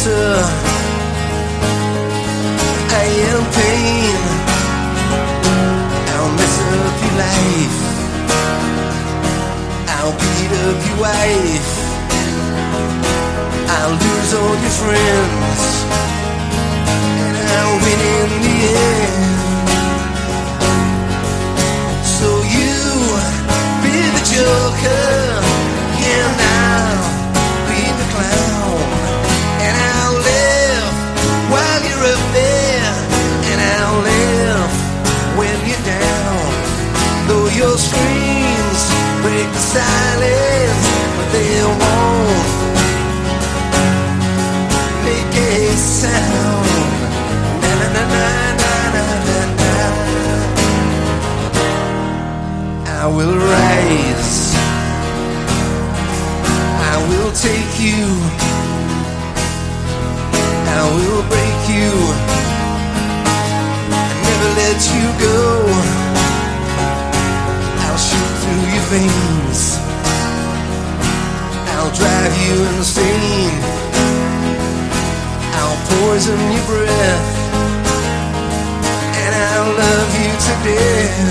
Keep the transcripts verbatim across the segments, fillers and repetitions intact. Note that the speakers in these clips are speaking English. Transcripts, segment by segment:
closer. I am pain. I'll mess up your life. I'll beat up your wife. I'll lose all your friends, and I'll win in the end. So you be the joker, and I'll be the clown, and I'll laugh while you're up there, and I'll laugh when you're down. Though your screams break the silence, but they won't make a sound. Na na na na na na na na. I will rise. I will take you. I will break you. I never let you go. I'll shoot through your veins. I'll drive you insane. I'll poison your breath, and I'll love you to death.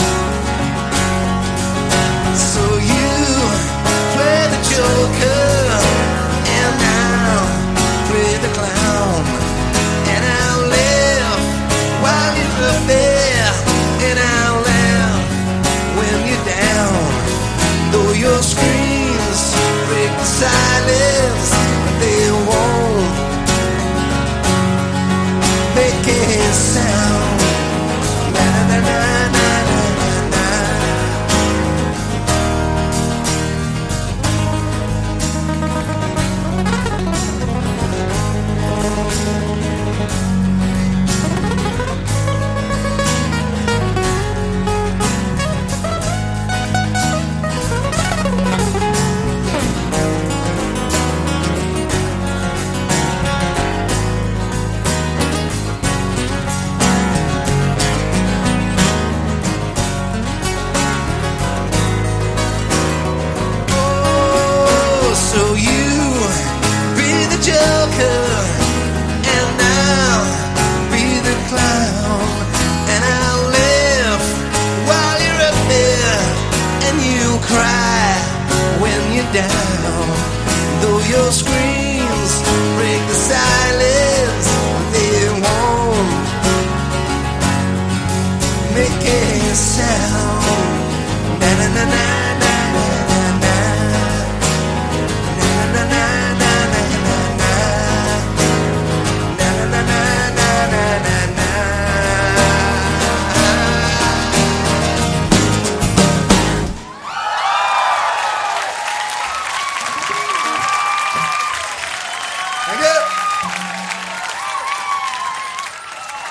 So you play the joker, and I'll play the clown, and I'll laugh while you're up there, and I'll laugh when you're down. Though your screams break the silence, they won't make a sound. Na na na na na na. So you be the joker, and I'll be the clown, and I'll laugh while you're up there, and you cry when you're down.